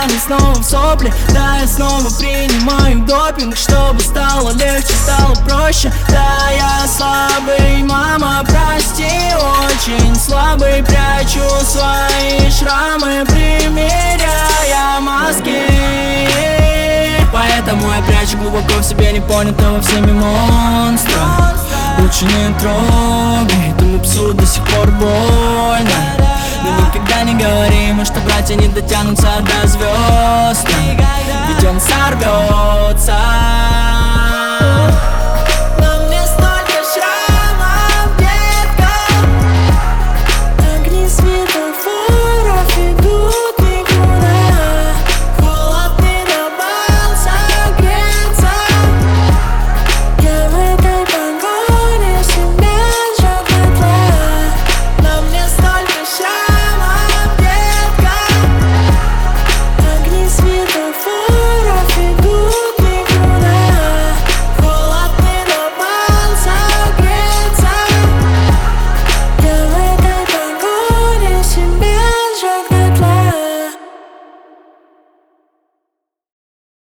глазами снова в сопли. Да, я снова принимаю допинг, чтобы стало легче, стало проще. Да, я слабый, мама, прости, очень слабый. Прячу свои шрамы, примеряя маски. Поэтому я прячу глубоко в себе непонятого всеми монстра. Лучше не трогай, этому псу до сих пор больно. Мы никогда не говорим, что братья не дотянутся до звезд, ведь он сорвется.